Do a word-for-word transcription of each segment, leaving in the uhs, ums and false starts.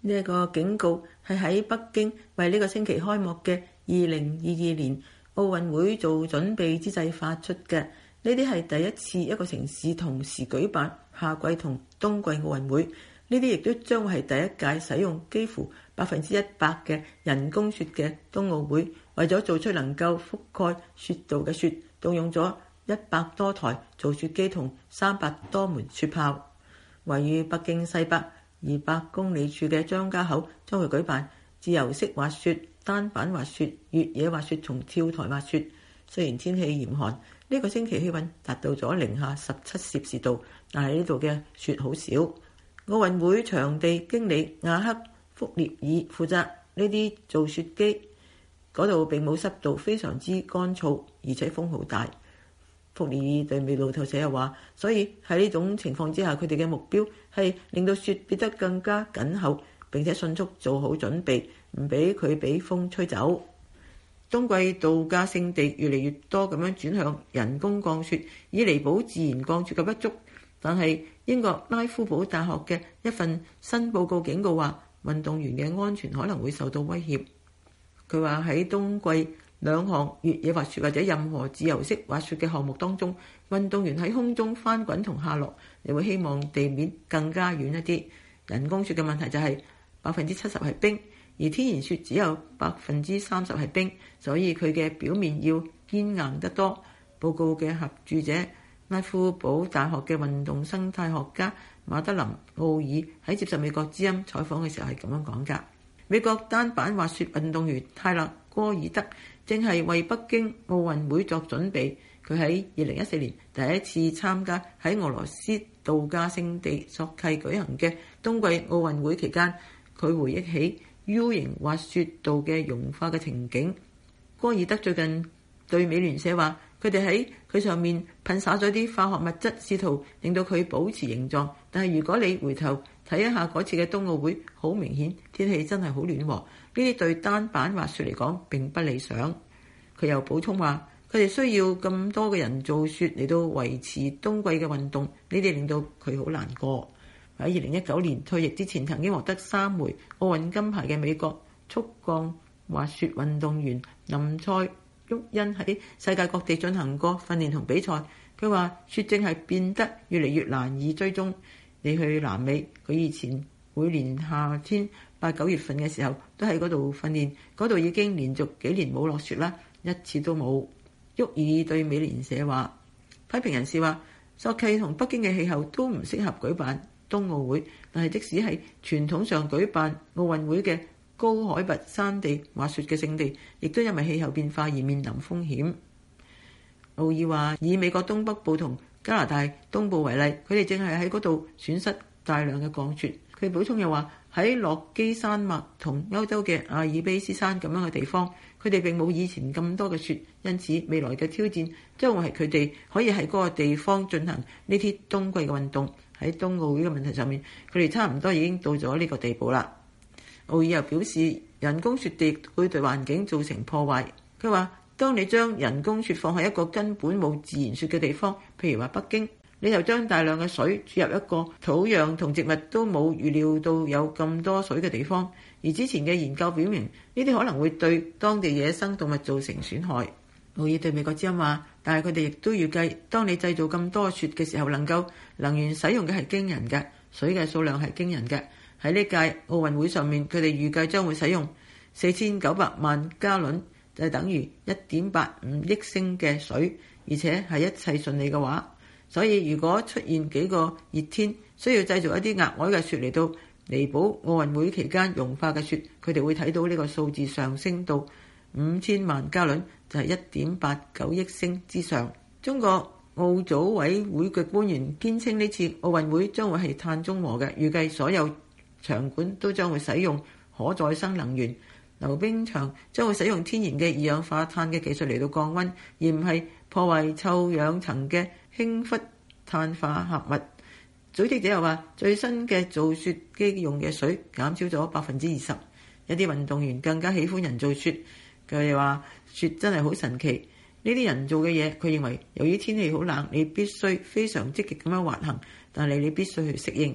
呢一個警告係喺北京為呢個星期開幕嘅二零二二年奧運會做準備之際發出嘅。呢啲係第一次一個城市同時舉辦夏季同冬季奧運會。呢啲亦都將會係第一屆使用幾乎百分之一百嘅人工雪嘅冬奧會。為咗做出能夠覆蓋雪道嘅雪，動用咗一百多台造雪機同三百多門雪炮。位於北京西北二百公里處嘅張家口將會舉辦自由式滑雪、單板滑雪、越野滑雪同跳台滑雪。雖然天氣嚴寒，呢個星期氣溫達到咗零下十七攝氏度，但係呢度嘅雪好少。奧運會場地經理亞克福列爾負責呢啲造雪機，嗰度並冇濕度，非常之乾燥，而且風好大。福列爾對美路透社又話，所以喺呢種情況之下，佢哋嘅目標係令到雪變得更加緊厚，並且迅速做好準備，唔俾佢俾風吹走。冬季度假勝地越嚟越多咁樣轉向人工降雪，以彌補自然降雪嘅不足。但係英國拉夫堡大學嘅一份新報告警告話，運動員嘅安全可能會受到威脅。佢話喺冬季兩項越野滑雪或者任何自由式滑雪嘅項目當中，運動員喺空中翻滾同下落，你會希望地面更加遠一啲。人工雪嘅問題就係百分之七十係冰，而天然雪只有百分之三十係冰，所以佢嘅表面要堅硬得多。報告嘅合著者拉夫堡大學嘅運動生態學家馬德林奧爾喺接受美國之音採訪嘅時候係咁樣講㗎。美國單板滑雪運動員泰勒戈爾德正係為北京奧運會作準備。佢喺二零一四年第一次參加喺俄羅斯度假勝地索契舉行嘅冬季奧運會期間，佢回憶起 U 型滑雪道嘅融化嘅情景。戈爾德最近對美聯社話，佢哋喺佢上面噴灑咗啲化學物質，試圖令到佢保持形狀。但係如果你回頭睇一下嗰次嘅冬奧會，好明顯天氣真係好暖和。呢啲對單板滑雪嚟講並不理想。佢又補充話，佢哋需要咁多嘅人造雪嚟到維持冬季嘅運動，呢啲令到佢好難過。喺二零一九年退役之前曾經獲得三枚奧運金牌嘅美國速降滑雪運動員林賽沃恩喺世界各地進行過訓練同比賽。佢話雪正係變得越嚟越難以追蹤。你去南美，佢以前每年夏天八九月份嘅時候都喺嗰度訓練，嗰度已經連續幾年冇落雪啦，一次都冇。沃爾對美聯社話，批評人士話索契同北京嘅氣候都唔適合舉辦冬奧會，但係即使係傳統上舉辦奧運會嘅高海拔山地滑雪嘅勝地，亦都因為氣候變化而面臨風險。奧爾話，以美國東北部同加拿大東部為例，佢哋正係喺嗰度損失大量嘅降雪。佢補充又話，喺落基山脈同歐洲嘅阿爾卑斯山咁樣嘅地方，佢哋並冇以前咁多嘅雪，因此未來嘅挑戰將會係佢哋可以喺嗰個地方進行呢啲冬季嘅運動。喺冬奧會嘅問題上面，佢哋差唔多已經到咗呢個地步啦。奧爾又表示，人工雪地會對環境造成破壞。佢話，當你將人工雪放喺一個根本冇自然雪嘅地方，譬如話北京，你就將大量嘅水注入一個土壤同植物都冇預料到有咁多水嘅地方。而之前嘅研究表明，呢啲可能會對當地野生動物造成損害。奧爾對美國之音話，但係佢哋亦都預計，當你製造咁多雪嘅時候，能夠能源使用嘅係驚人嘅，水嘅數量係驚人嘅。喺呢屆奧運會上面，佢哋預計將會使用四千九百萬加侖，就係等於一點八五億升嘅水，而且係一切順利嘅話，所以如果出現幾個熱天，需要製造一啲額外嘅雪嚟到彌補奧運會期間融化嘅雪，佢哋會睇到呢個數字上升到五千萬加侖，就係一點八九億升之上。中國奧組委會嘅官員堅稱呢次奧運會將會係碳中和嘅，預計所有場館都將會使用可再生能源，溜冰場將會使用天然嘅二氧化碳嘅技術嚟到降溫，而唔係破壞臭氧層嘅氫氟碳化合物。組織者又話，最新嘅造雪機用嘅水減少咗百分之二十。一啲運動員更加喜歡人造雪，佢哋話雪真係好神奇。呢啲人造嘅嘢，佢認為由於天氣好冷，你必須非常積極咁樣滑行，但係你必須去適應。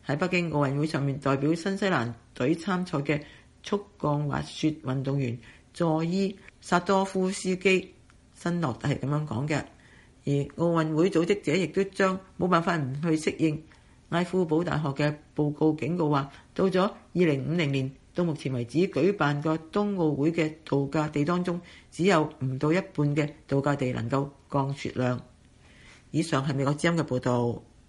喺北京奧運會上面代表新西蘭隊參賽嘅速降滑雪運動員佐伊薩多夫斯基辛諾特係咁樣講嘅。而奧運會組織者亦都將冇辦法唔去適應。拉夫堡大學嘅報告警告話，到咗二零五零年，到目前為止舉辦過冬奧會嘅度假地當中，只有唔到一半嘅度假地能夠降雪量。以上係美國之音嘅報導。